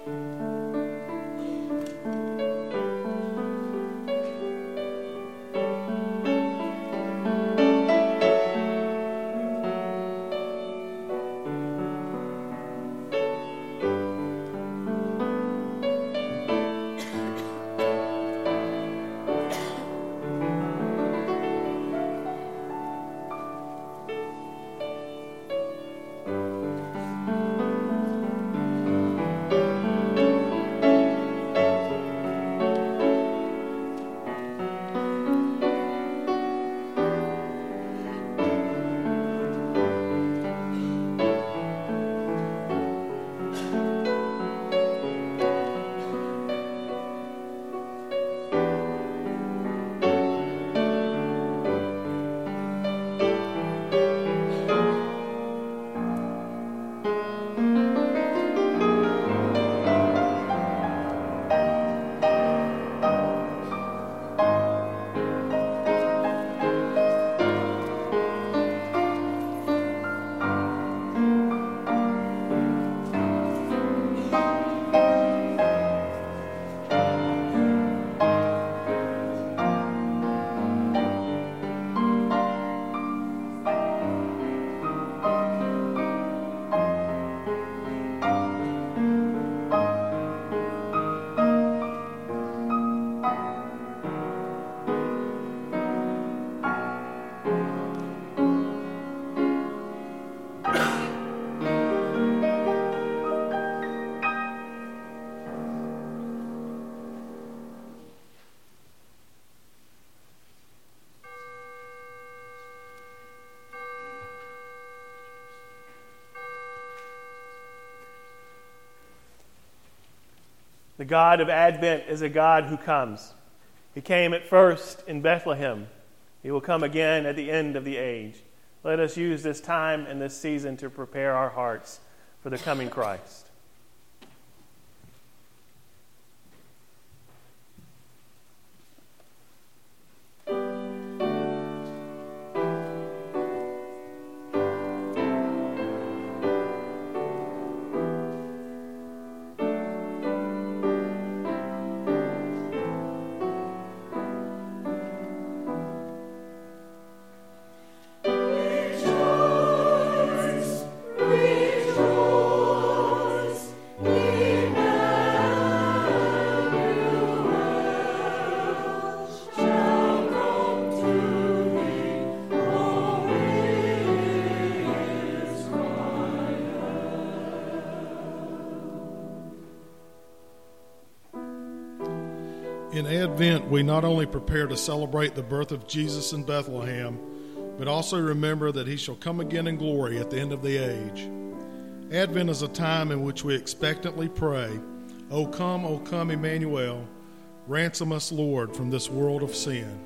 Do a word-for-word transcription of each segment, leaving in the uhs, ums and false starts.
The God of Advent is a God who comes. He came at first in Bethlehem. He will come again at the end of the age. Let us use this time and this season to prepare our hearts for the coming Christ. In Advent, we not only prepare to celebrate the birth of Jesus in Bethlehem, but also remember that he shall come again in glory at the end of the age. Advent is a time in which we expectantly pray, O come, O come, Emmanuel, ransom us, Lord, from this world of sin.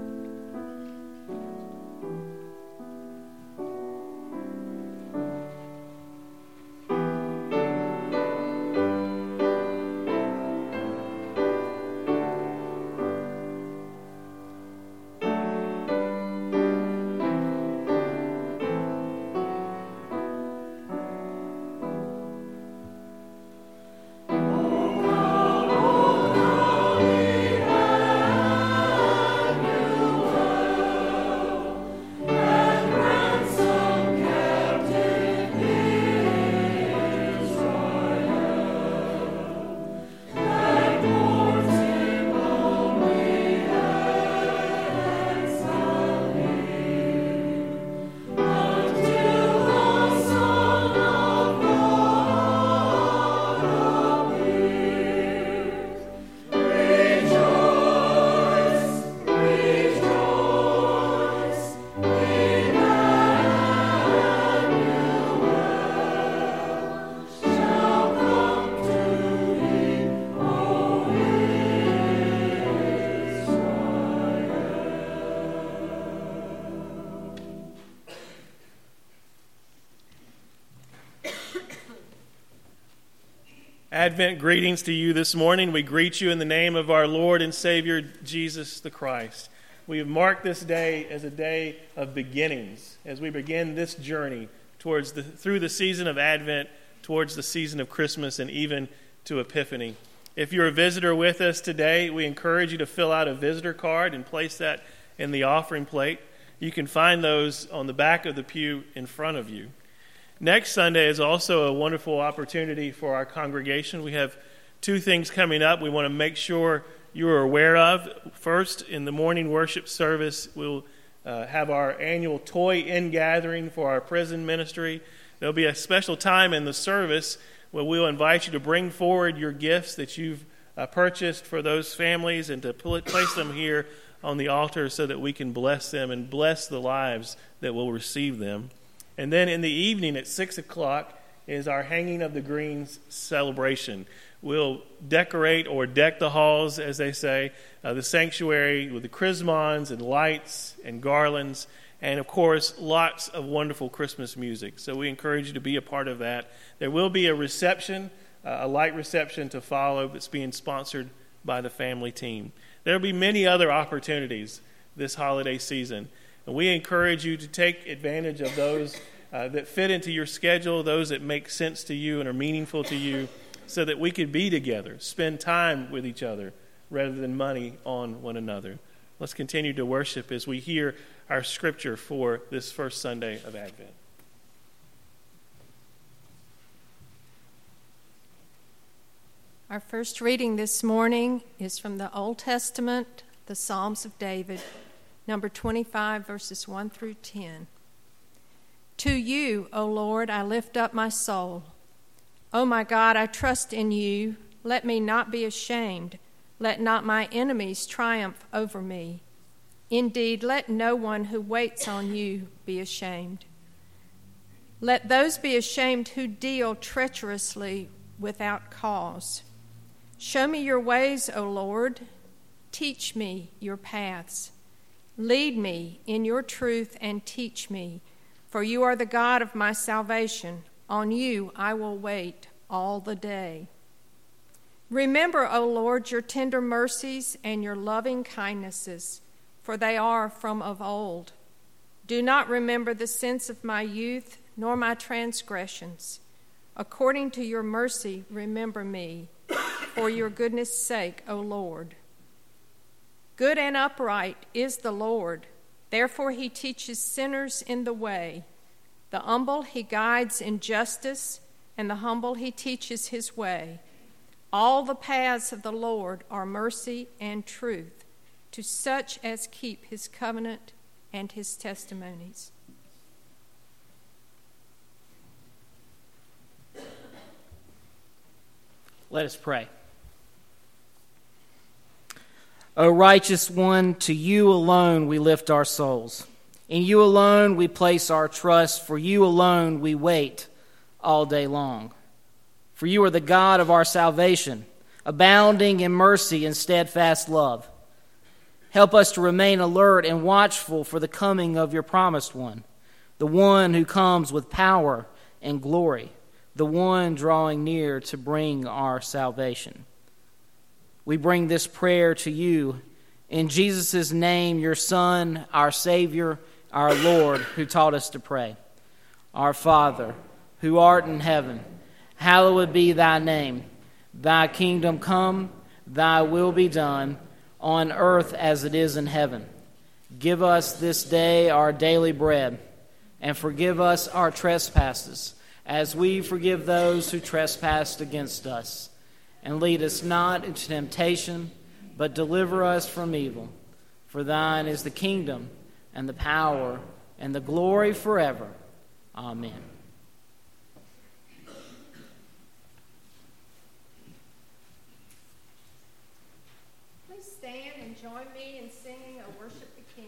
Advent greetings to you this morning. We greet you in the name of our Lord and Savior, Jesus the Christ. We have marked this day as a day of beginnings, as we begin this journey towards the through the season of Advent, towards the season of Christmas, and even to Epiphany. If you're a visitor with us today, we encourage you to fill out a visitor card and place that in the offering plate. You can find those on the back of the pew in front of you. Next Sunday is also a wonderful opportunity for our congregation. We have two things coming up we want to make sure you are aware of. First, in the morning worship service, we'll uh, have our annual Toy In Gathering for our prison ministry. There'll be a special time in the service where we'll invite you to bring forward your gifts that you've uh, purchased for those families and to pl- place them here on the altar so that we can bless them and bless the lives that will receive them. And then in the evening at six o'clock is our Hanging of the Greens celebration. We'll decorate or deck the halls, as they say, uh, the sanctuary with the chrismons and lights and garlands, and of course, lots of wonderful Christmas music. So we encourage you to be a part of that. There will be a reception, uh, a light reception to follow that's being sponsored by the family team. There will be many other opportunities this holiday season, and we encourage you to take advantage of those uh, that fit into your schedule, those that make sense to you and are meaningful to you, so that we could be together, spend time with each other, rather than money on one another. Let's continue to worship as we hear our scripture for this first Sunday of Advent. Our first reading this morning is from the Old Testament, the Psalms of David, number twenty-five, verses one through ten. To you, O Lord, I lift up my soul. O my God, I trust in you. Let me not be ashamed. Let not my enemies triumph over me. Indeed, let no one who waits on you be ashamed. Let those be ashamed who deal treacherously without cause. Show me your ways, O Lord. Teach me your paths. Lead me in your truth and teach me, for you are the God of my salvation. On you I will wait all the day. Remember, O Lord, your tender mercies and your loving kindnesses, for they are from of old. Do not remember the sins of my youth, nor my transgressions. According to your mercy, remember me, for your goodness' sake, O Lord. Good and upright is the Lord. Therefore he teaches sinners in the way. The humble he guides in justice, and the humble he teaches his way. All the paths of the Lord are mercy and truth to such as keep his covenant and his testimonies. Let us pray. O righteous one, to you alone we lift our souls. In you alone we place our trust. For you alone we wait all day long. For you are the God of our salvation, abounding in mercy and steadfast love. Help us to remain alert and watchful for the coming of your promised one, the one who comes with power and glory, the one drawing near to bring our salvation. We bring this prayer to you in Jesus' name, your Son, our Savior, our Lord, who taught us to pray. Our Father, who art in heaven, hallowed be thy name. Thy kingdom come, thy will be done, on earth as it is in heaven. Give us this day our daily bread, and forgive us our trespasses, as we forgive those who trespass against us. And lead us not into temptation, but deliver us from evil. For thine is the kingdom, and the power, and the glory forever. Amen. Please stand and join me in singing O Worship the King.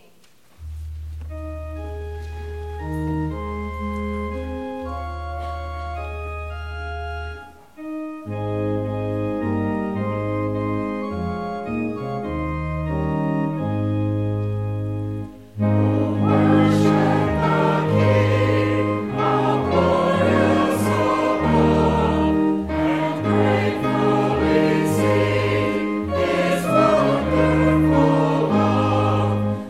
His wonderful love.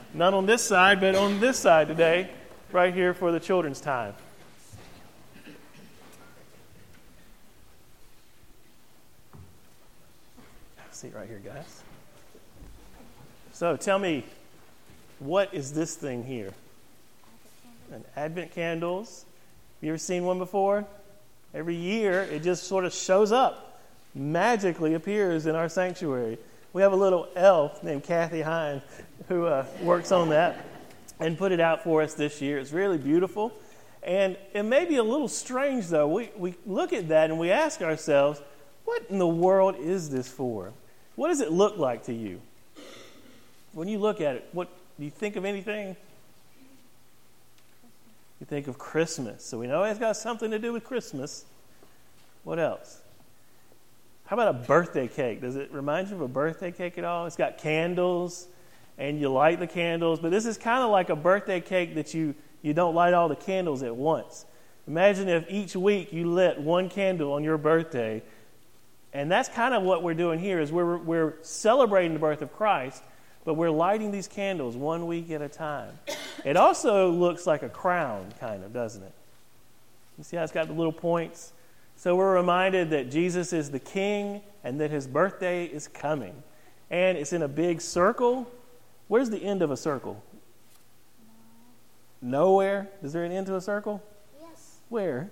None on this side, but on this side today, right here for the children's time. See right here, guys. So tell me, what is this thing here? An Advent candles. You ever seen one before? Every year, it just sort of shows up, magically appears in our sanctuary. We have a little elf named Kathy Hines who uh, works on that and put it out for us this year. It's really beautiful. And it may be a little strange, though. We, we look at that and we ask ourselves, what in the world is this for? What does it look like to you? When you look at it, what do you think of anything? You think of Christmas. So we know it's got something to do with Christmas. What else? How about a birthday cake? Does it remind you of a birthday cake at all? It's got candles, and you light the candles. But this is kind of like a birthday cake that you, you don't light all the candles at once. Imagine if each week you lit one candle on your birthday. And that's kind of what we're doing here, is we're, we're celebrating the birth of Christ, but we're lighting these candles one week at a time. It also looks like a crown, kind of, doesn't it? You see how it's got the little points? So we're reminded that Jesus is the King and that his birthday is coming. And it's in a big circle. Where's the end of a circle? Nowhere? Is there an end to a circle? Yes. Where?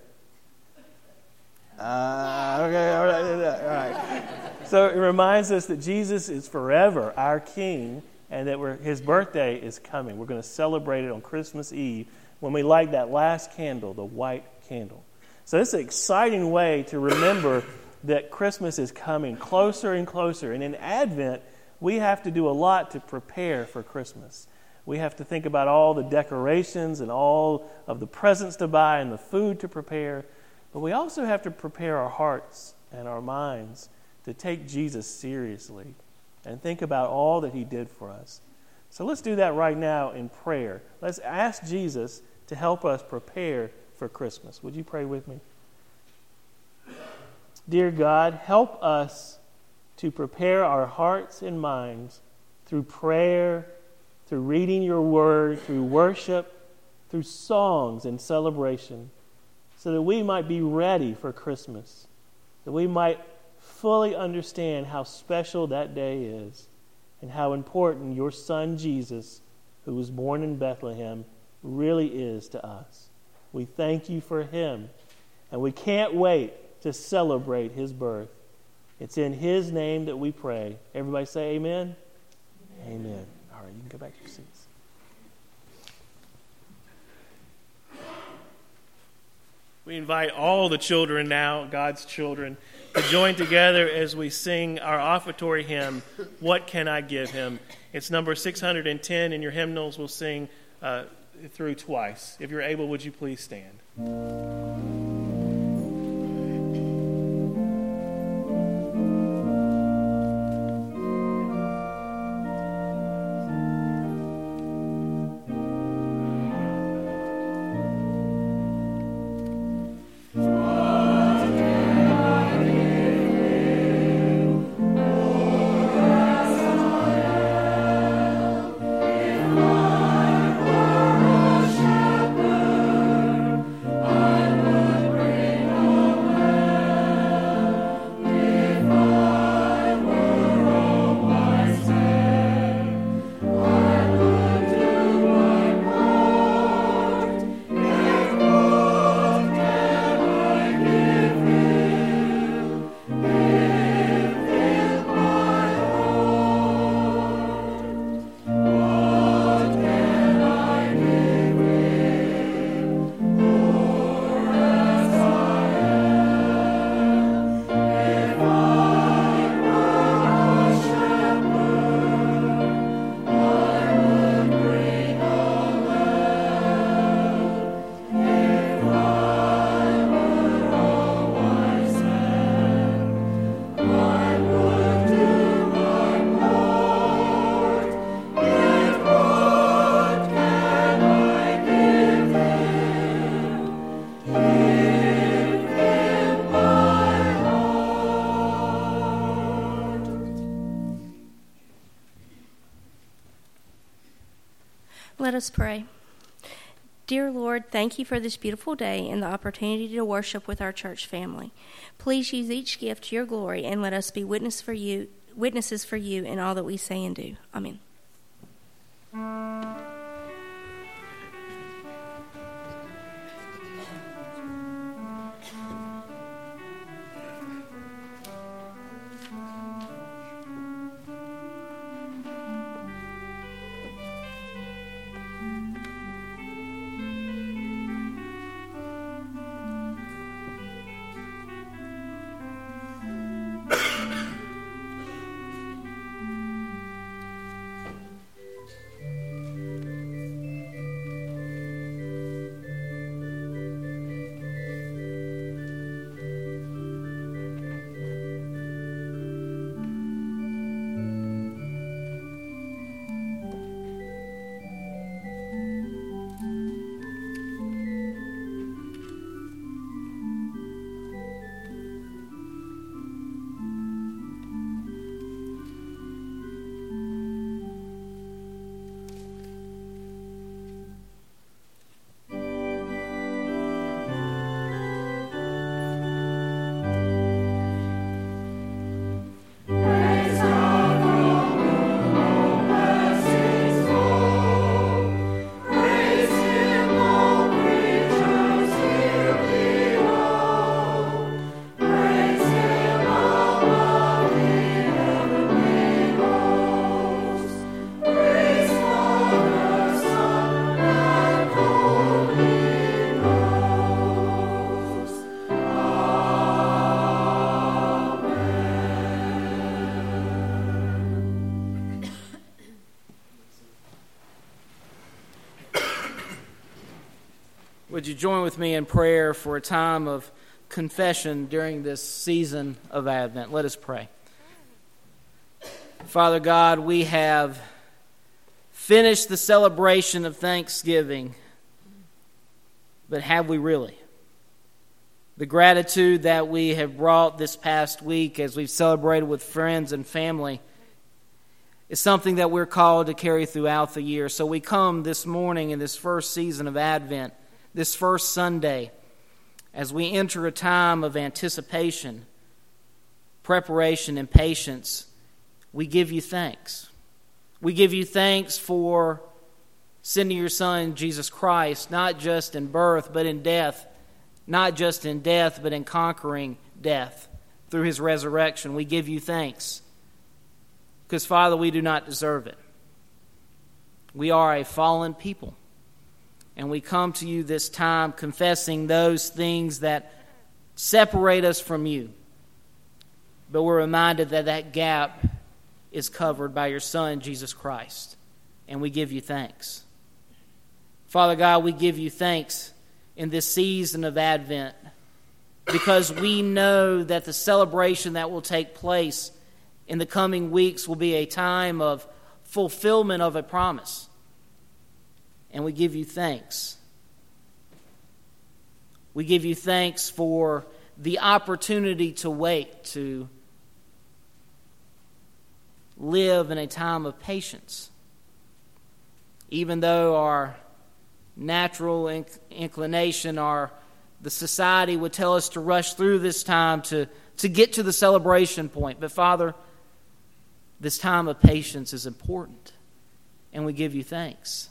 Uh, okay, all right, all right. So it reminds us that Jesus is forever our King and that we're, his birthday is coming. We're going to celebrate it on Christmas Eve when we light that last candle, the white candle. So it's an exciting way to remember that Christmas is coming closer and closer. And in Advent, we have to do a lot to prepare for Christmas. We have to think about all the decorations and all of the presents to buy and the food to prepare. But we also have to prepare our hearts and our minds to take Jesus seriously and think about all that he did for us. So let's do that right now in prayer. Let's ask Jesus to help us prepare for Christmas. Would you pray with me? Dear God, help us to prepare our hearts and minds through prayer, through reading your word, through worship, through songs and celebration, so that we might be ready for Christmas, that we might fully understand how special that day is and how important your Son Jesus, who was born in Bethlehem, really is to us. We thank you for him, and we can't wait to celebrate his birth. It's in his name that we pray. Everybody say amen? Amen. Amen. All right, you can go back to your seats. We invite all the children now, God's children, to join together as we sing our offertory hymn, What Can I Give Him? It's number six hundred ten in your hymnals. We'll sing uh, through twice. If you're able, would you please stand? I us pray. Dear Lord, thank you for this beautiful day and the opportunity to worship with our church family. Please use each gift to your glory and let us be witness for you, witnesses for you in all that we say and do. Amen. Would you join with me in prayer for a time of confession during this season of Advent? Let us pray. Father God, we have finished the celebration of Thanksgiving, but have we really? The gratitude that we have brought this past week as we've celebrated with friends and family is something that we're called to carry throughout the year. So we come this morning in this first season of Advent, this first Sunday, as we enter a time of anticipation, preparation, and patience. We give you thanks. We give you thanks for sending your Son, Jesus Christ, not just in birth, but in death. Not just in death, but in conquering death through his resurrection. We give you thanks. Because, Father, we do not deserve it. We are a fallen people. And we come to you this time confessing those things that separate us from you. But we're reminded that that gap is covered by your Son, Jesus Christ. And we give you thanks. Father God, we give you thanks in this season of Advent because we know that the celebration that will take place in the coming weeks will be a time of fulfillment of a promise. And we give you thanks. We give you thanks for the opportunity to wait, to live in a time of patience. Even though our natural inc- inclination, our the society would tell us to rush through this time to, to get to the celebration point. But Father, this time of patience is important, and we give you thanks.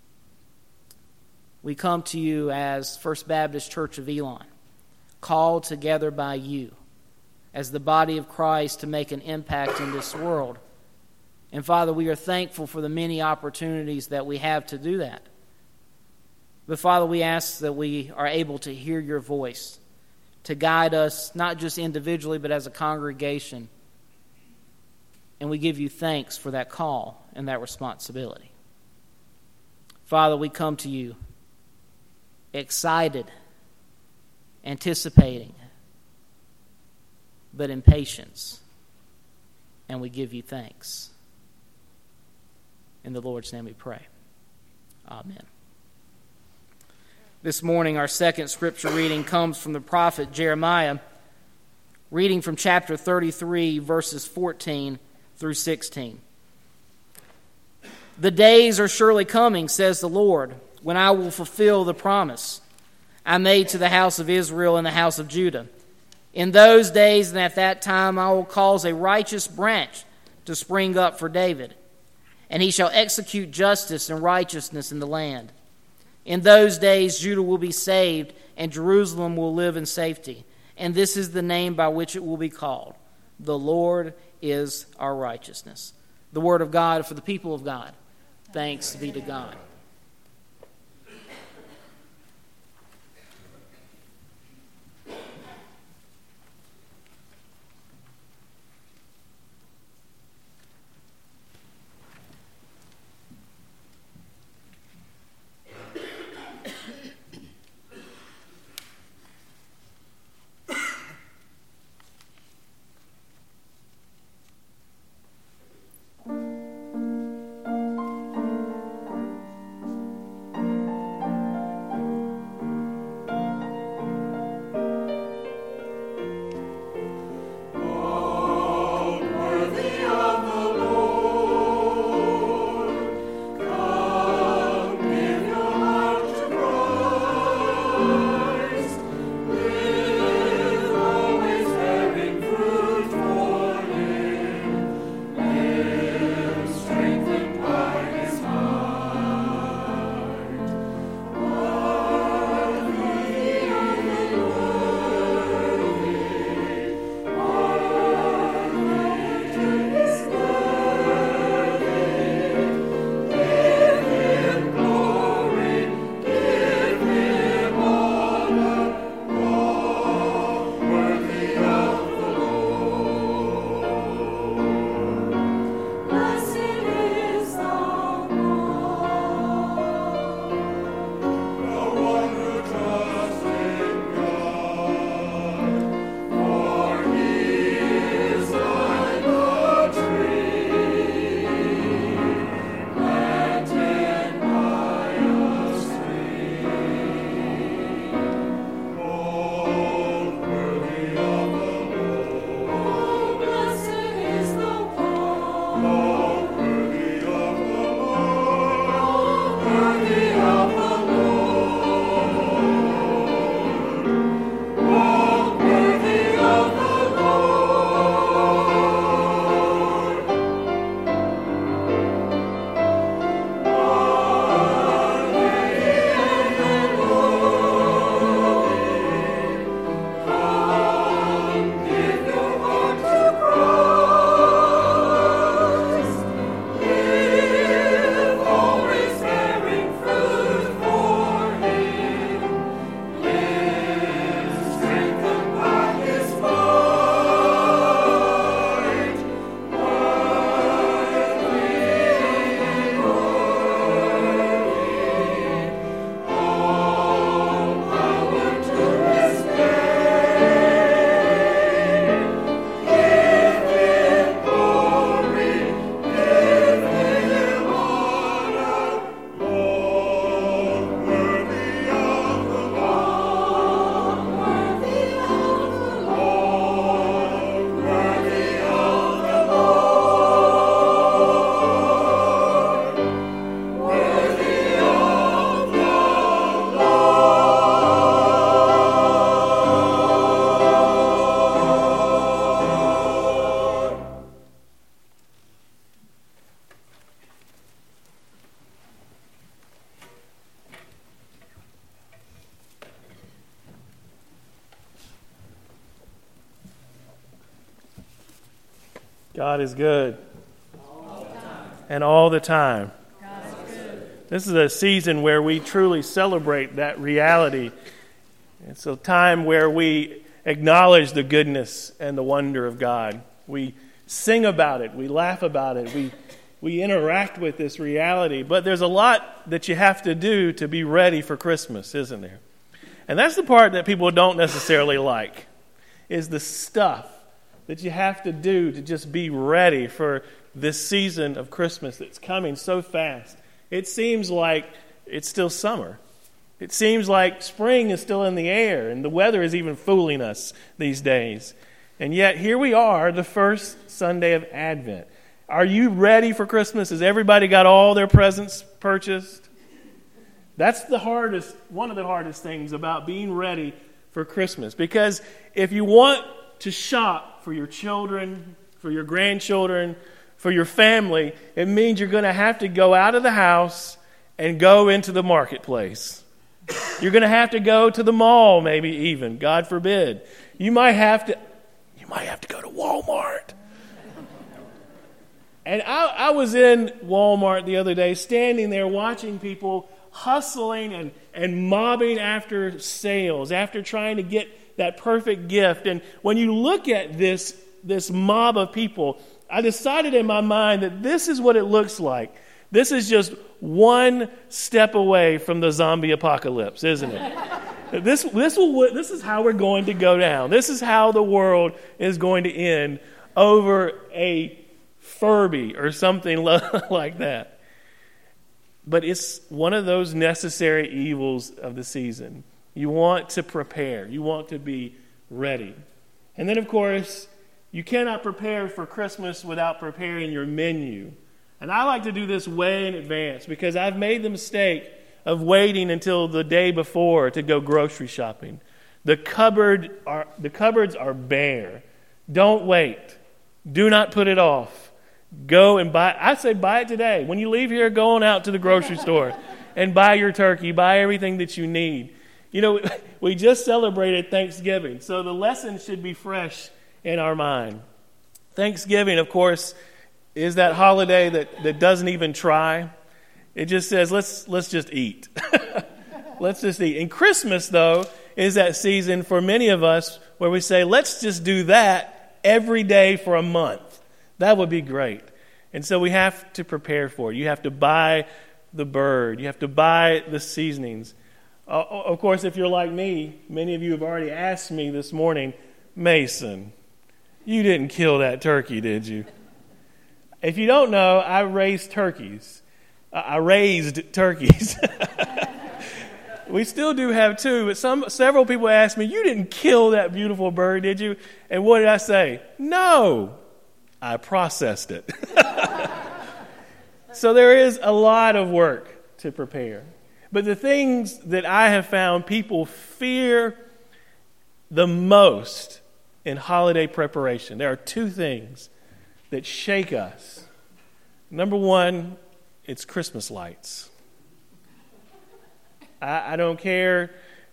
We come to you as First Baptist Church of Elon, called together by you as the body of Christ to make an impact in this world. And Father, we are thankful for the many opportunities that we have to do that. But Father, we ask that we are able to hear your voice, to guide us not just individually but as a congregation. And we give you thanks for that call and that responsibility. Father, we come to you excited, anticipating, but in patience. And we give you thanks. In the Lord's name we pray. Amen. This morning, our second scripture reading comes from the prophet Jeremiah, reading from chapter thirty-three, verses fourteen through sixteen. The days are surely coming, says the Lord, when I will fulfill the promise I made to the house of Israel and the house of Judah. In those days and at that time I will cause a righteous branch to spring up for David, and he shall execute justice and righteousness in the land. In those days Judah will be saved, and Jerusalem will live in safety. And this is the name by which it will be called: the Lord is our righteousness. The word of God for the people of God. Thanks be to God. God is good. All the time. And all the time. God is good. This is a season where we truly celebrate that reality. It's a time where we acknowledge the goodness and the wonder of God. We sing about it. We laugh about it. We we interact with this reality. But there's a lot that you have to do to be ready for Christmas, isn't there? And that's the part that people don't necessarily like, is the stuff that you have to do to just be ready for this season of Christmas that's coming so fast. It seems like it's still summer. It seems like spring is still in the air, and the weather is even fooling us these days. And yet here we are, the first Sunday of Advent. Are you ready for Christmas? Has everybody got all their presents purchased? That's the hardest, one of the hardest things about being ready for Christmas. Because if you want to shop for your children, for your grandchildren, for your family, it means you're going to have to go out of the house and go into the marketplace. You're going to have to go to the mall, maybe even, God forbid. You might have to, you might have to go to Walmart. And I, I was in Walmart the other day, standing there watching people hustling and, and mobbing after sales, after trying to get that perfect gift. And when you look at this, this mob of people, I decided in my mind that this is what it looks like. This is just one step away from the zombie apocalypse, isn't it? this, this, will, this is how we're going to go down. This is how the world is going to end over a Furby or something like that. But it's one of those necessary evils of the season. You want to prepare. You want to be ready. And then, of course, you cannot prepare for Christmas without preparing your menu. And I like to do this way in advance because I've made the mistake of waiting until the day before to go grocery shopping. The cupboard are, the cupboards are bare. Don't wait. Do not put it off. Go and buy. I say buy it today. When you leave here, go on out to the grocery store and buy your turkey. Buy everything that you need. You know, we just celebrated Thanksgiving, so the lesson should be fresh in our mind. Thanksgiving, of course, is that holiday that, that doesn't even try. It just says, let's let's just eat. Let's just eat. And Christmas, though, is that season for many of us where we say, let's just do that every day for a month. That would be great. And so we have to prepare for it. You have to buy the bird. You have to buy the seasonings. Uh, of course, if you're like me, many of you have already asked me this morning, Mason, you didn't kill that turkey, did you? If you don't know, I raised turkeys. Uh, I raised turkeys. We still do have two, but some several people asked me, you didn't kill that beautiful bird, did you? And what did I say? No. I processed it. So there is a lot of work to prepare. But the things that I have found people fear the most in holiday preparation, there are two things that shake us. Number one, it's Christmas lights. I, I don't care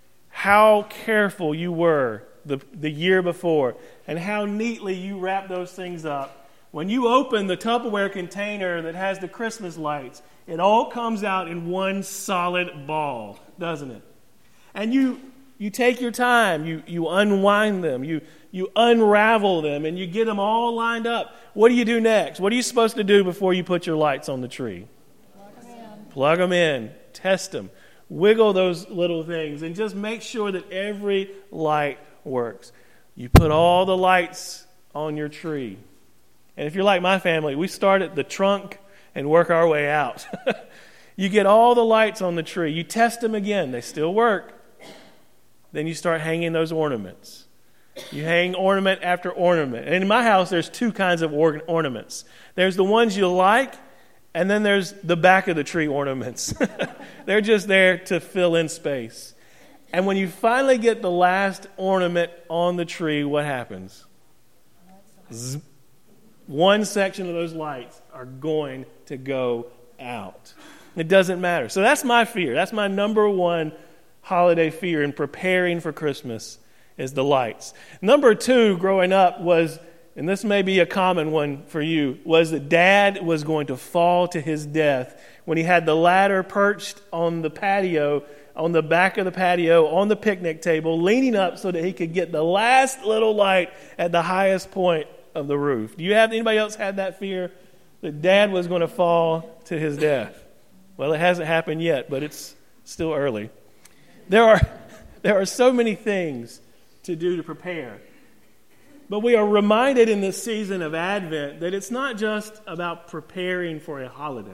how careful you were the, the year before and how neatly you wrap those things up. When you open the Tupperware container that has the Christmas lights, it all comes out in one solid ball, doesn't it? And you you take your time, you you unwind them, you you unravel them, and you get them all lined up. What do you do next? What are you supposed to do before you put your lights on the tree? Plug them in. Plug them in. Test them. Wiggle those little things, and just make sure that every light works. You put all the lights on your tree. And if you're like my family, we start at the trunk and work our way out. You get all the lights on the tree. You test them again. They still work. Then you start hanging those ornaments. You hang ornament after ornament. And in my house, there's two kinds of or- ornaments. There's the ones you like, and then there's the back of the tree ornaments. They're just there to fill in space. And when you finally get the last ornament on the tree, what happens? Zzz. One section of those lights are going to go out. It doesn't matter. So that's my fear. That's my number one holiday fear in preparing for Christmas is the lights. Number two, growing up, was, and this may be a common one for you, was that Dad was going to fall to his death when he had the ladder perched on the patio, on the back of the patio, on the picnic table, leaning up so that he could get the last little light at the highest point of the roof. Do you have anybody else had that fear that Dad was going to fall to his death? Well, it hasn't happened yet, but it's still early. There are there are so many things to do to prepare. But we are reminded in this season of Advent that it's not just about preparing for a holiday.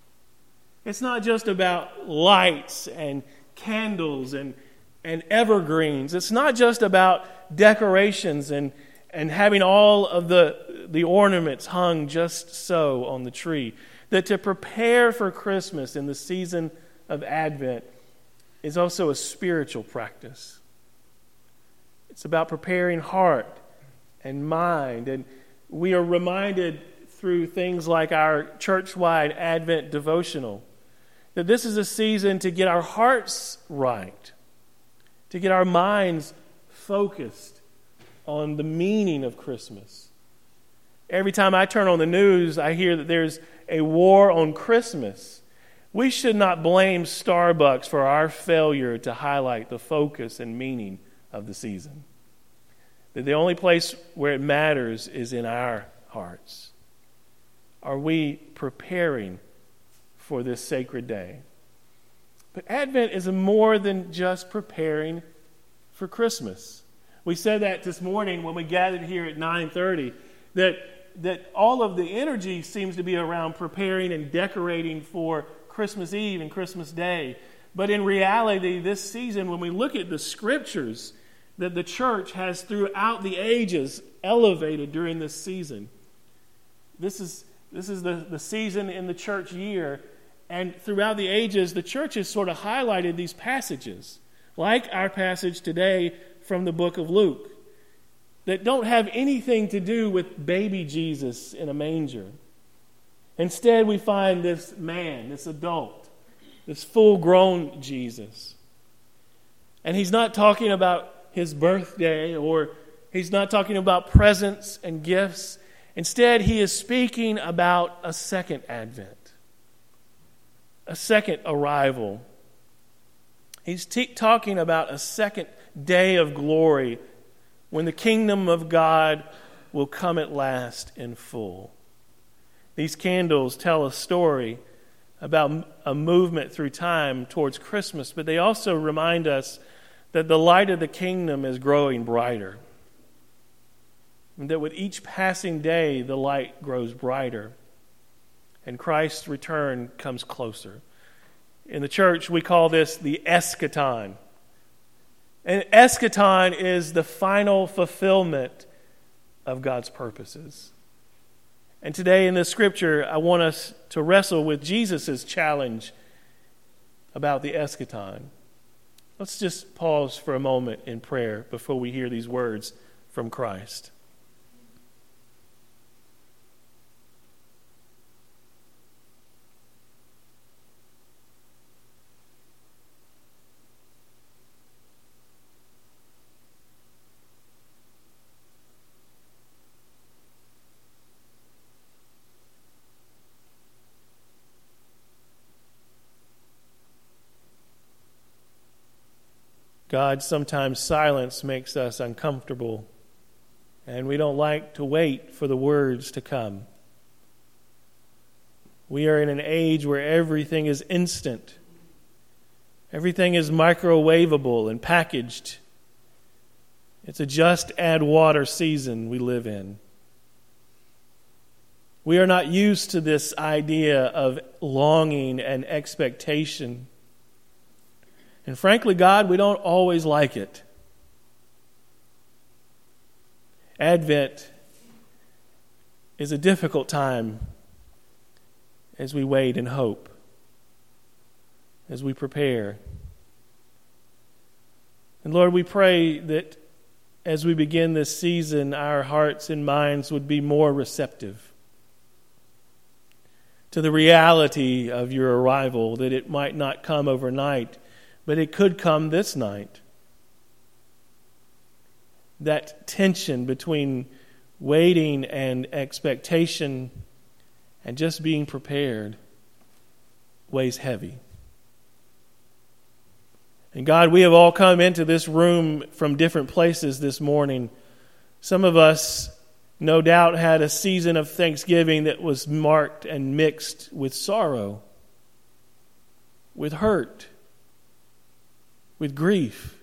It's not just about lights and candles and and evergreens. It's not just about decorations and and having all of the the ornaments hung just so on the tree. That to prepare for Christmas in the season of Advent is also a spiritual practice. It's about preparing heart and mind. And we are reminded through things like our church-wide Advent devotional that this is a season to get our hearts right, to get our minds focused on the meaning of Christmas. Every time I turn on the news, I hear that there's a war on Christmas. We should not blame Starbucks for our failure to highlight the focus and meaning of the season. That the only place where it matters is in our hearts. Are we preparing for this sacred day? But Advent is more than just preparing for Christmas. We said that this morning when we gathered here at nine thirty, that, that all of the energy seems to be around preparing and decorating for Christmas Eve and Christmas Day. But in reality, this season, when we look at the scriptures that the church has throughout the ages elevated during this season, this is This is the, the season in the church year, and throughout the ages, the church has sort of highlighted these passages, like our passage today from the book of Luke, that don't have anything to do with baby Jesus in a manger. Instead, we find this man, this adult, this full-grown Jesus. And he's not talking about his birthday, or he's not talking about presents and gifts. Instead, he is speaking about a second advent, a second arrival. He's t- talking about a second day of glory when the kingdom of God will come at last in full. These candles tell a story about a movement through time towards Christmas, but they also remind us that the light of the kingdom is growing brighter. And that with each passing day, the light grows brighter, and Christ's return comes closer. In the church, we call this the eschaton. And eschaton is the final fulfillment of God's purposes. And today in this scripture, I want us to wrestle with Jesus' challenge about the eschaton. Let's just pause for a moment in prayer before we hear these words from Christ. God, sometimes silence makes us uncomfortable, and we don't like to wait for the words to come. We are in an age where everything is instant. Everything is microwavable and packaged. It's a just add water season we live in. We are not used to this idea of longing and expectation. And frankly, God, we don't always like it. Advent is a difficult time as we wait and hope, as we prepare. And Lord, we pray that as we begin this season, our hearts and minds would be more receptive to the reality of your arrival, that it might not come overnight, but it could come this night. That tension between waiting and expectation and just being prepared weighs heavy. And God, we have all come into this room from different places this morning. Some of us, no doubt, had a season of Thanksgiving that was marked and mixed with sorrow, with hurt, with grief.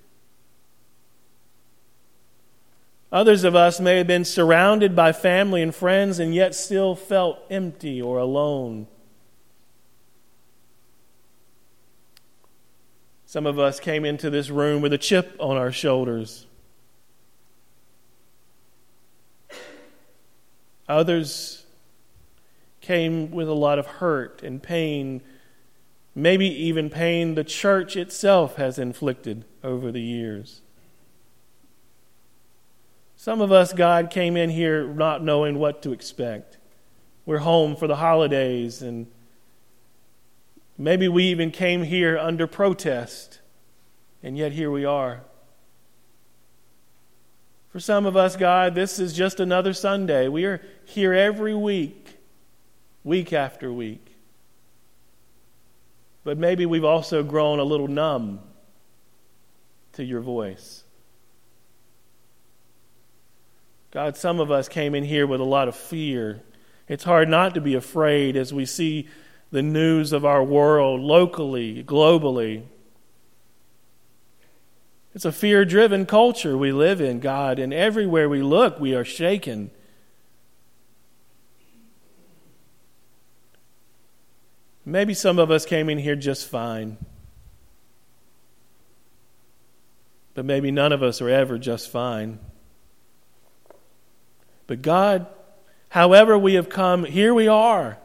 Others of us may have been surrounded by family and friends and yet still felt empty or alone. Some of us came into this room with a chip on our shoulders. Others came with a lot of hurt and pain, maybe even pain the church itself has inflicted over the years. Some of us, God, came in here not knowing what to expect. We're home for the holidays, and maybe we even came here under protest, and yet here we are. For some of us, God, this is just another Sunday. We are here every week, week after week. But maybe we've also grown a little numb to your voice. God, some of us came in here with a lot of fear. It's hard not to be afraid as we see the news of our world locally, globally. It's a fear-driven culture we live in, God, and everywhere we look, we are shaken. Maybe some of us came in here just fine. But maybe none of us are ever just fine. But God, however we have come, here we are.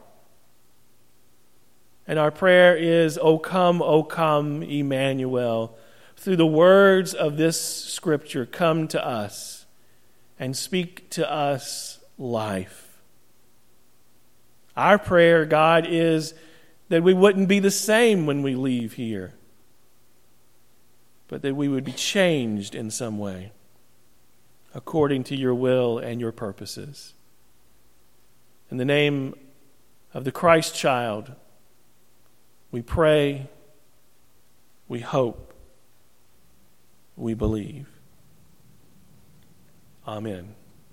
And our prayer is, O come, O come, Emmanuel. Through the words of this scripture, come to us and speak to us life. Our prayer, God, is that we wouldn't be the same when we leave here, but that we would be changed in some way according to your will and your purposes. In the name of the Christ child, we pray, we hope, we believe. Amen.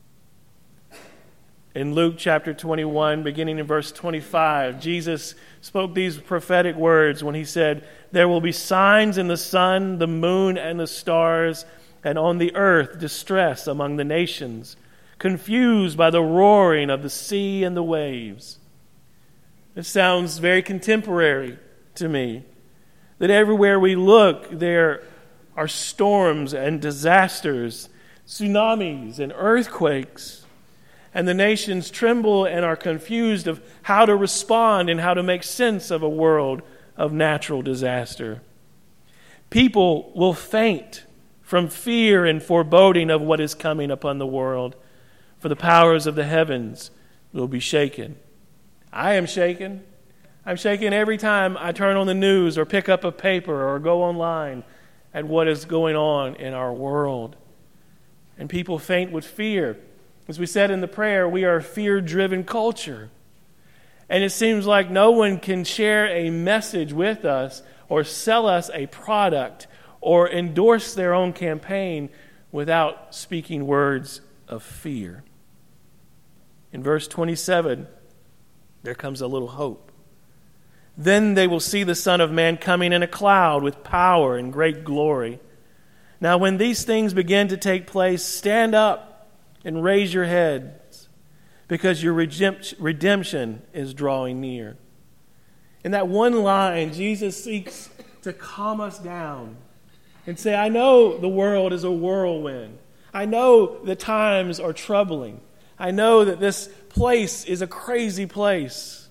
In Luke chapter twenty-one, beginning in verse twenty-five, Jesus spoke these prophetic words when he said, "There will be signs in the sun, the moon, and the stars, and on the earth distress among the nations, confused by the roaring of the sea and the waves." It sounds very contemporary to me, that everywhere we look, there are storms and disasters, tsunamis and earthquakes, and the nations tremble and are confused of how to respond and how to make sense of a world of natural disaster. People will faint from fear and foreboding of what is coming upon the world, for the powers of the heavens will be shaken. I am shaken. I'm shaken every time I turn on the news or pick up a paper or go online at what is going on in our world. And people faint with fear. As we said in the prayer, we are a fear-driven culture. And it seems like no one can share a message with us or sell us a product or endorse their own campaign without speaking words of fear. In verse twenty-seven, there comes a little hope. Then they will see the Son of Man coming in a cloud with power and great glory. Now when these things begin to take place, stand up and raise your heads, because your redemption is drawing near. In that one line, Jesus seeks to calm us down and say, I know the world is a whirlwind. I know the times are troubling. I know that this place is a crazy place.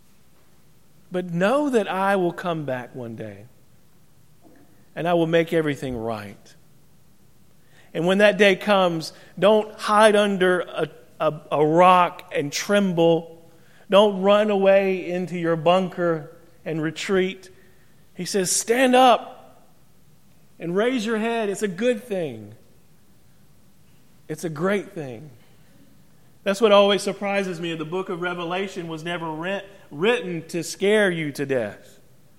But know that I will come back one day, and I will make everything right. And when that day comes, don't hide under a, a, a rock and tremble. Don't run away into your bunker and retreat. He says, stand up and raise your head. It's a good thing. It's a great thing. That's what always surprises me. The book of Revelation was never writ- written to scare you to death,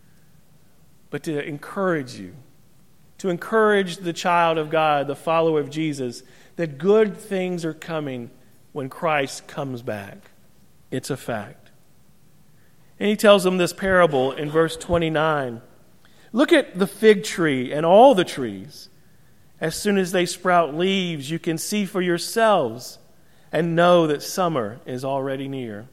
but to encourage you, to encourage the child of God, the follower of Jesus, that good things are coming when Christ comes back. It's a fact. And he tells them this parable in verse twenty-nine. Look at the fig tree and all the trees. As soon as they sprout leaves, you can see for yourselves and know that summer is already near.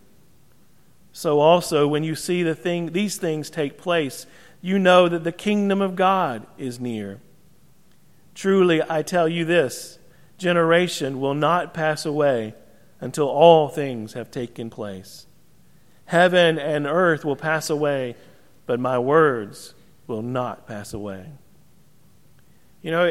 So also, when you see the thing, these things take place, you know that the kingdom of God is near. Truly, I tell you this, generation will not pass away until all things have taken place. Heaven and earth will pass away, but my words will not pass away. You know,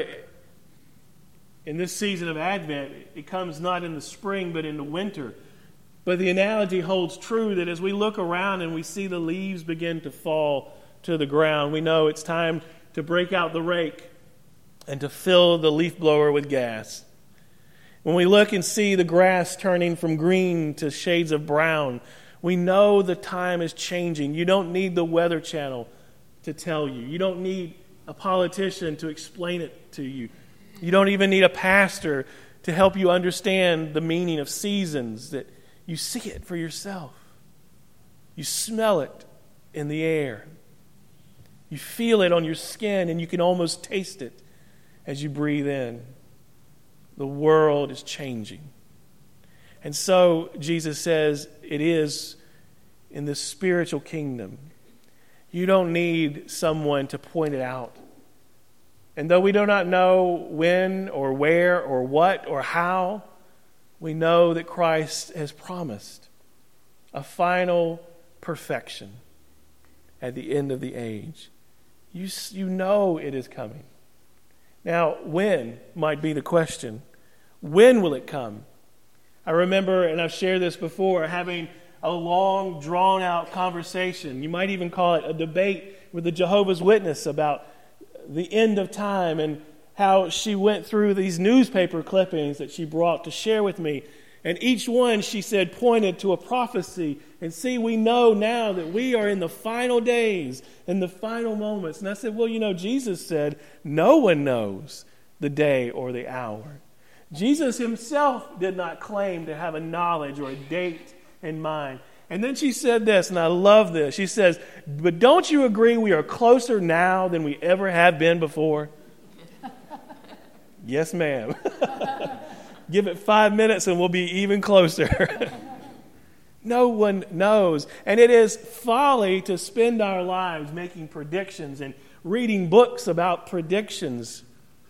in this season of Advent, it comes not in the spring, but in the winter. But the analogy holds true that as we look around and we see the leaves begin to fall to the ground, we know it's time to break out the rake and to fill the leaf blower with gas. When we look and see the grass turning from green to shades of brown, we know the time is changing. You don't need the Weather Channel to tell you. You don't need a politician to explain it to you. You don't even need a pastor to help you understand the meaning of seasons, that you see it for yourself. You smell it in the air. You feel it on your skin, and you can almost taste it as you breathe in. The world is changing. And so Jesus says it is in this spiritual kingdom. You don't need someone to point it out. And though we do not know when or where or what or how, we know that Christ has promised a final perfection at the end of the age. You, you know it is coming. Now, when might be the question. When will it come? I remember, and I've shared this before, having a long, drawn-out conversation. You might even call it a debate with the Jehovah's Witness about the end of time and how she went through these newspaper clippings that she brought to share with me. And each one, she said, pointed to a prophecy. And see, we know now that we are in the final days, in the final moments. And I said, well, you know, Jesus said, no one knows the day or the hour. Jesus himself did not claim to have a knowledge or a date in mind. And then she said this, and I love this. She says, but don't you agree we are closer now than we ever have been before? Yes, ma'am. Give it five minutes and we'll be even closer. No one knows. And it is folly to spend our lives making predictions and reading books about predictions.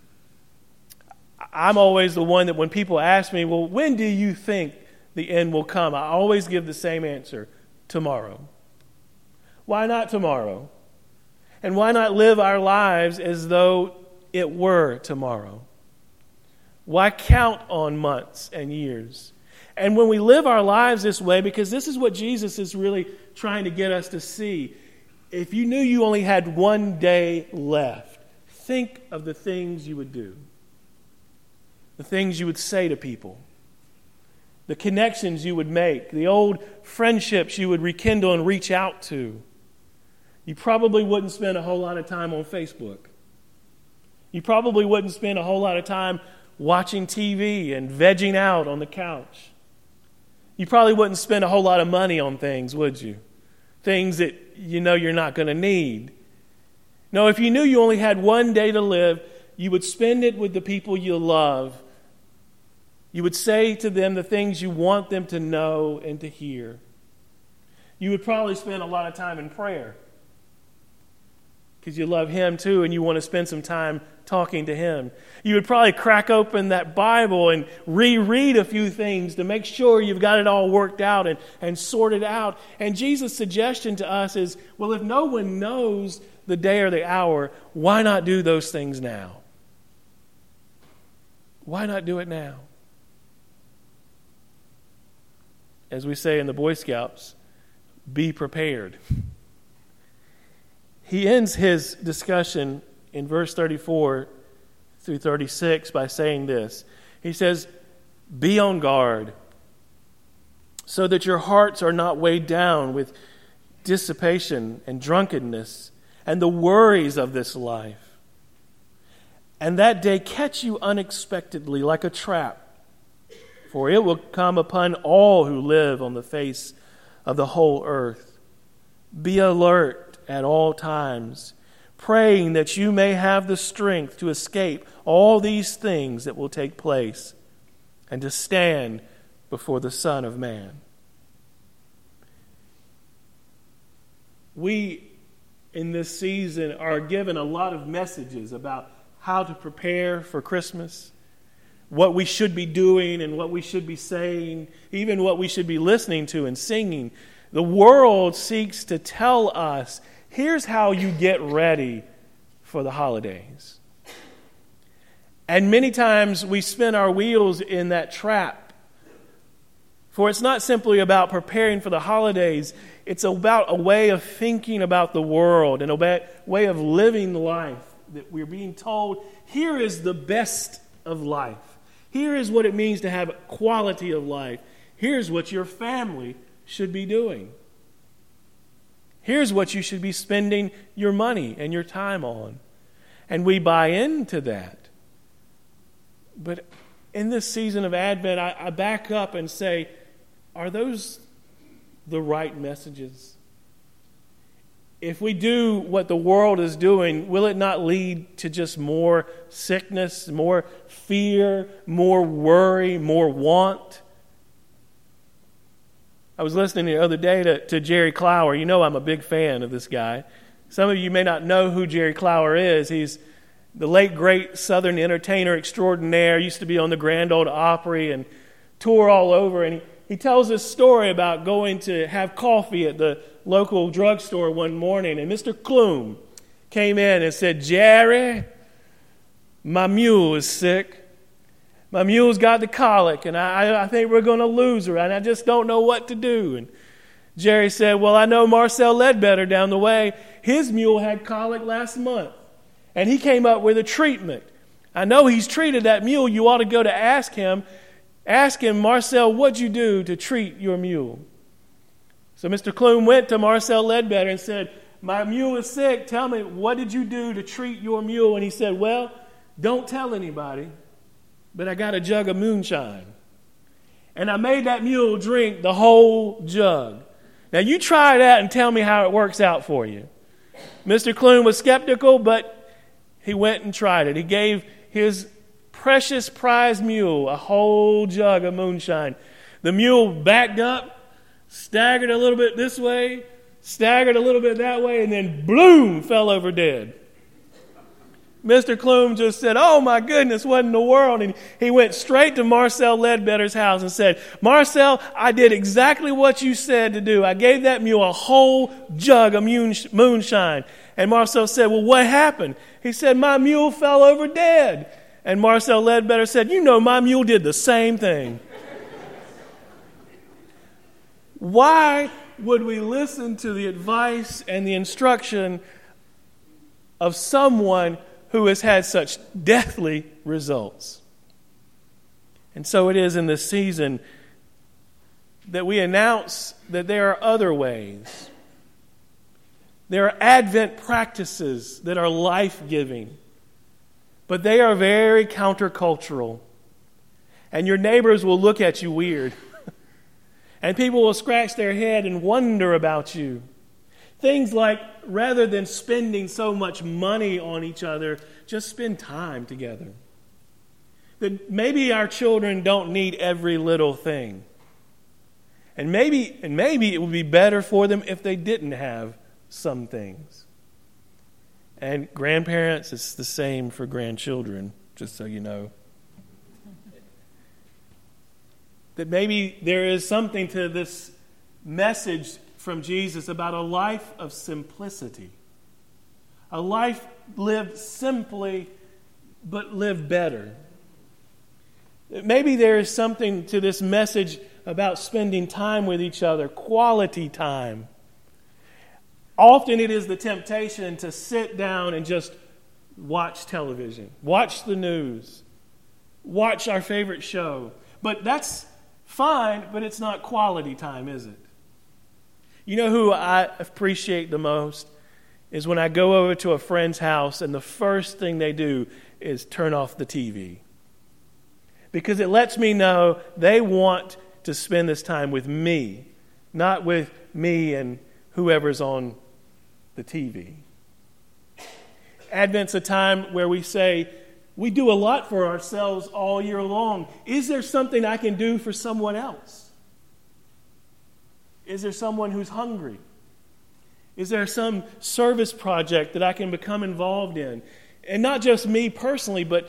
I'm always the one that when people ask me, well, when do you think the end will come? I always give the same answer: tomorrow. Why not tomorrow? And why not live our lives as though it were tomorrow? Why count on months and years? And when we live our lives this way, because this is what Jesus is really trying to get us to see, if you knew you only had one day left, think of the things you would do, the things you would say to people, the connections you would make, the old friendships you would rekindle and reach out to. You probably wouldn't spend a whole lot of time on Facebook. You probably wouldn't spend a whole lot of time watching T V and vegging out on the couch. You probably wouldn't spend a whole lot of money on things, would you? Things that you know you're not going to need. No, if you knew you only had one day to live, you would spend it with the people you love. You would say to them the things you want them to know and to hear. You would probably spend a lot of time in prayer because you love Him too and you want to spend some time talking to Him. You would probably crack open that Bible and reread a few things to make sure you've got it all worked out and, and sorted out. And Jesus' suggestion to us is, well, if no one knows the day or the hour, why not do those things now? Why not do it now? As we say in the Boy Scouts, be prepared. He ends his discussion in verse thirty-four through thirty-six by saying this. He says, be on guard so that your hearts are not weighed down with dissipation and drunkenness and the worries of this life. And that day catch you unexpectedly like a trap. For it will come upon all who live on the face of the whole earth. Be alert at all times, praying that you may have the strength to escape all these things that will take place and to stand before the Son of Man. We, in this season, are given a lot of messages about how to prepare for Christmas. what we should be doing and what we should be saying, even what we should be listening to and singing. The world seeks to tell us, here's how you get ready for the holidays. And many times we spin our wheels in that trap. For it's not simply about preparing for the holidays. It's about a way of thinking about the world and a way of living life that we're being told, here is the best of life. Here is what it means to have quality of life. Here's what your family should be doing. Here's what you should be spending your money and your time on. And we buy into that. But in this season of Advent, I, I back up and say, are those the right messages? If we do what the world is doing, will it not lead to just more sickness, more fear, more worry, more want? I was listening the other day to, to Jerry Clower. You know I'm a big fan of this guy. Some of you may not know who Jerry Clower is. He's the late, great Southern entertainer extraordinaire. Used to be on the Grand Ole Opry and tour all over. And he, he tells this story about going to have coffee at the local drugstore one morning, and Mister Clume came in and said, Jerry, my mule is sick. My mule's got the colic, and I, I think we're going to lose her, and I just don't know what to do. And Jerry said, well, I know Marcel Ledbetter down the way. His mule had colic last month, and he came up with a treatment. I know he's treated that mule. You ought to go to ask him. Ask him, Marcel, what'd you do to treat your mule? So Mister Clume went to Marcel Ledbetter and said, my mule is sick. Tell me, what did you do to treat your mule? And he said, well, don't tell anybody, but I got a jug of moonshine. And I made that mule drink the whole jug. Now you try that and tell me how it works out for you. Mister Clume was skeptical, but he went and tried it. He gave his precious prize mule a whole jug of moonshine. The mule backed up, staggered a little bit this way, staggered a little bit that way, and then bloom, fell over dead. Mister Clume just said, oh my goodness, what in the world? And he went straight to Marcel Ledbetter's house and said, Marcel, I did exactly what you said to do. I gave that mule a whole jug of moonshine. And Marcel said, well, what happened? He said, my mule fell over dead. And Marcel Ledbetter said, you know, my mule did the same thing. Why would we listen to the advice and the instruction of someone who has had such deathly results? And so it is in this season that we announce that there are other ways. There are Advent practices that are life-giving, but they are very countercultural. And your neighbors will look at you weird. And people will scratch their head and wonder about you. Things like, rather than spending so much money on each other, just spend time together. That maybe our children don't need every little thing. And maybe, and maybe it would be better for them if they didn't have some things. And grandparents, it's the same for grandchildren, just so you know. That maybe there is something to this message from Jesus about a life of simplicity. A life lived simply, but lived better. Maybe there is something to this message about spending time with each other, quality time. Often it is the temptation to sit down and just watch television, watch the news, watch our favorite show. But that's fine, but it's not quality time, is it? You know who I appreciate the most is when I go over to a friend's house and the first thing they do is turn off the T V. Because it lets me know they want to spend this time with me, not with me and whoever's on the T V. Advent's a time where we say, we do a lot for ourselves all year long. Is there something I can do for someone else? Is there someone who's hungry? Is there some service project that I can become involved in? And not just me personally, but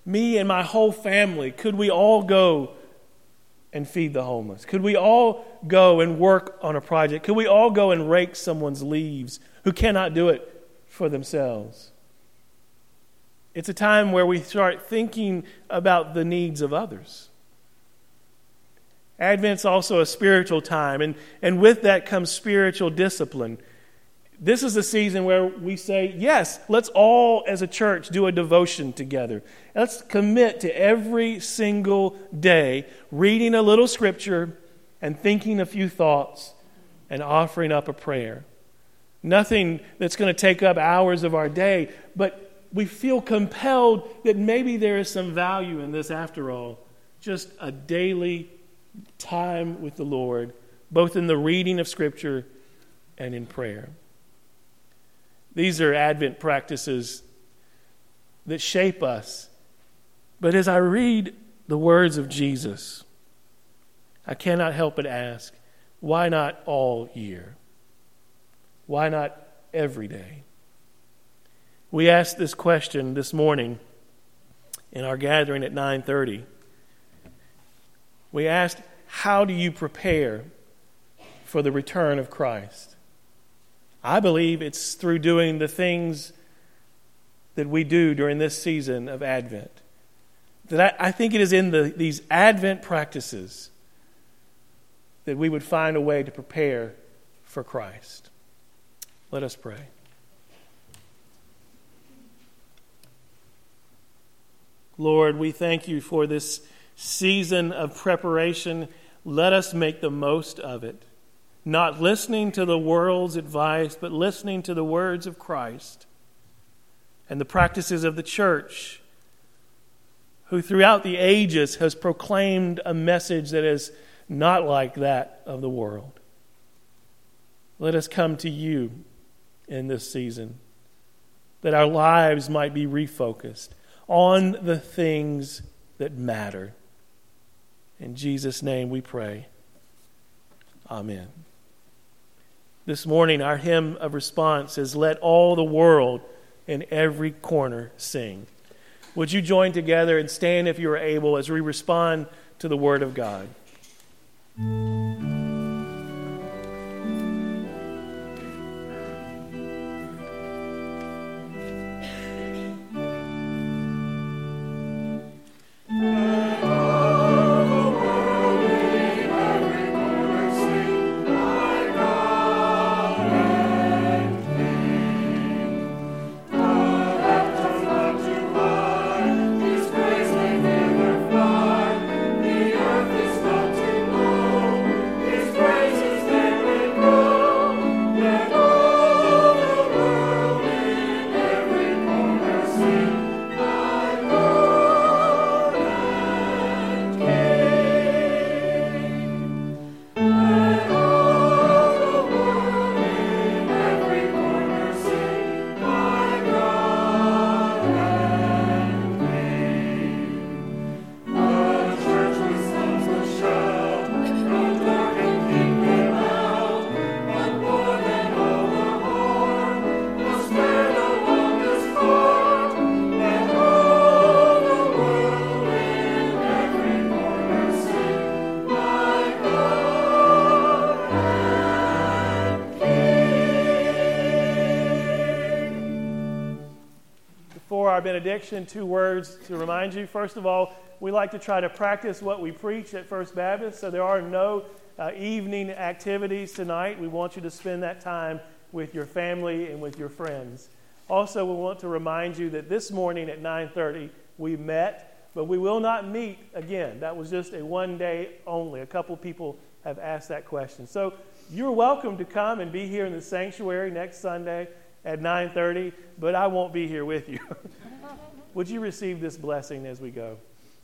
me and my whole family, could we all go and feed the homeless? Could we all go and work on a project? Could we all go and rake someone's leaves who cannot do it for themselves? It's a time where we start thinking about the needs of others. Advent's also a spiritual time, and, and with that comes spiritual discipline. This is a season where we say, yes, let's all as a church do a devotion together. Let's commit to every single day reading a little scripture and thinking a few thoughts and offering up a prayer. Nothing that's going to take up hours of our day, but we feel compelled that maybe there is some value in this after all. Just a daily time with the Lord, both in the reading of Scripture and in prayer. These are Advent practices that shape us. But as I read the words of Jesus, I cannot help but ask, why not all year? Why not every day? We asked this question this morning in our gathering at nine thirty. We asked, how do you prepare for the return of Christ? I believe it's through doing the things that we do during this season of Advent. That I, I think it is in the, these Advent practices that we would find a way to prepare for Christ. Let us pray. Lord, we thank you for this season of preparation. Let us make the most of it. Not listening to the world's advice, but listening to the words of Christ and the practices of the church, who throughout the ages has proclaimed a message that is not like that of the world. Let us come to you in this season, that our lives might be refocused on the things that matter. In Jesus' name we pray. Amen. This morning our hymn of response is "Let All the World in Every Corner Sing." Would you join together and stand if you are able as we respond to the Word of God? Our benediction, two words to remind you. First of all, we like to try to practice what we preach at First Baptist, so there are no uh, evening activities tonight. We want you to spend that time with your family and with your friends. Also, we want to remind you that this morning at nine thirty we met, but we will not meet again. That was just a one day only. A couple people have asked that question. So you're welcome to come and be here in the sanctuary next Sunday at nine thirty, but I won't be here with you. Would you receive this blessing as we go?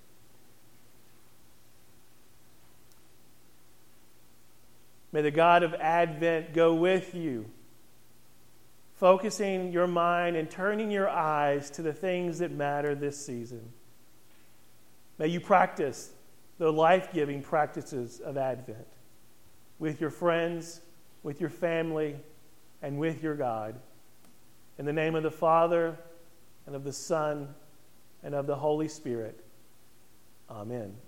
May the God of Advent go with you, focusing your mind and turning your eyes to the things that matter this season. May you practice the life-giving practices of Advent with your friends, with your family, and with your God. In the name of the Father, and of the Son, and of the Holy Spirit. Amen.